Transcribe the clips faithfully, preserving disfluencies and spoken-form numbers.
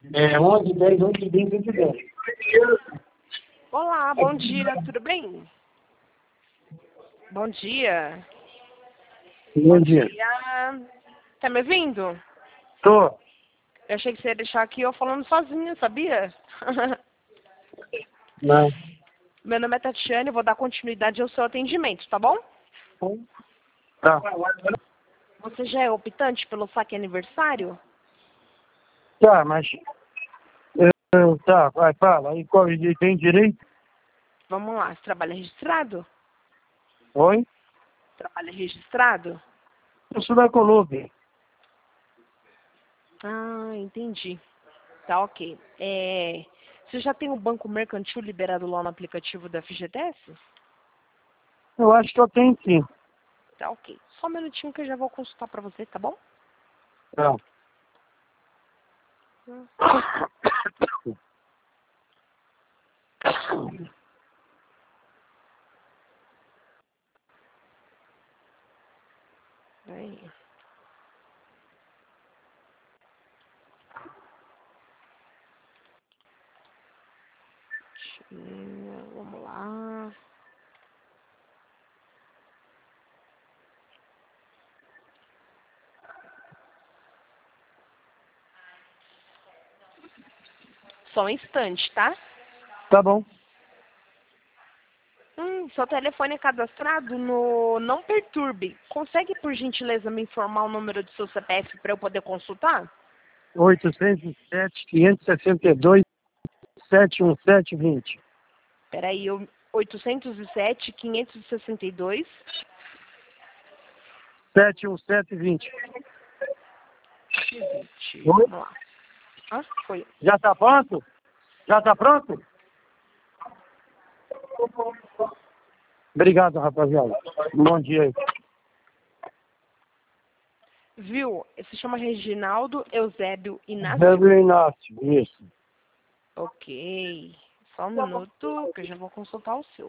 É onze, dez, onze, vinte, vinte e dez. Olá, bom dia, tudo bem? Bom dia. Bom dia. Tá me ouvindo? Tô. Eu achei que você ia deixar aqui eu falando sozinha, sabia? Não. Meu nome é Tatiane, eu vou dar continuidade ao seu atendimento, tá bom? Tá. Você já é optante pelo saque aniversário? Tá, mas... eu- tá, vai, fala. Aí qual tem direito? Vamos lá, você trabalha registrado? Oi? Trabalha registrado? Eu sou da Colômbia. Ah, entendi. Tá, ok. É, você já tem o banco mercantil liberado lá no aplicativo da F G T S? Eu acho que eu tenho sim. Tá, ok. Só um minutinho que eu já vou consultar pra você, tá bom? Tá. Aí. Tinha, vamos lá. Só um instante, tá? Tá bom. Hum, seu telefone é cadastrado no Não Perturbe. Consegue, por gentileza, me informar o número do seu C P F para eu poder consultar? oitocentos e sete, quinhentos e sessenta e dois, sete um sete vinte. Peraí, eu... oitocentos e sete, quinhentos e sessenta e dois. sete um sete vinte. vinte. Oi? Vamos lá. Ah, foi. Já tá pronto? Já tá pronto? Obrigado, rapaziada. Bom dia aí. Viu? Se chama Reginaldo Eusébio Inácio. Pedro Inácio, isso. Ok. Só um minuto que eu já vou consultar o seu.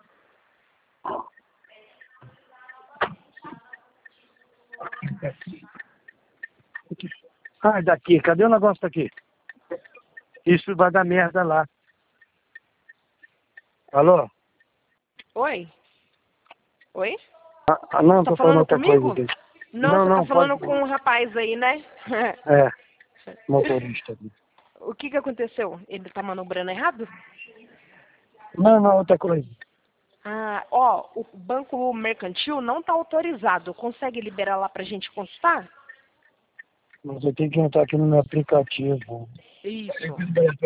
Ah, daqui. Cadê o negócio daqui? Isso vai dar merda lá. Alô? Oi? Oi? Ah, ah, não, Tá tô falando falando outra coisa comigo? aqui. Não, Não, você tá não, pode. falando com um rapaz aí, né? É, motorista aqui. O que que aconteceu? Ele tá manobrando errado? Não, não, outra coisa. Ah, ó, o banco mercantil não tá autorizado. Consegue liberar lá pra gente consultar? Mas eu tenho que entrar aqui no meu aplicativo. Isso.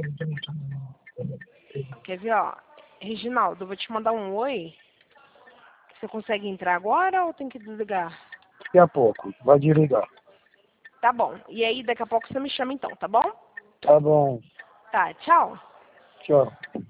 Quer ver, ó? Reginaldo, eu vou te mandar um oi. Você consegue entrar agora ou tem que desligar? Daqui a pouco. Vai desligar. Tá bom. E aí, daqui a pouco você me chama então, tá bom? Tá bom. Tá, tchau. Tchau.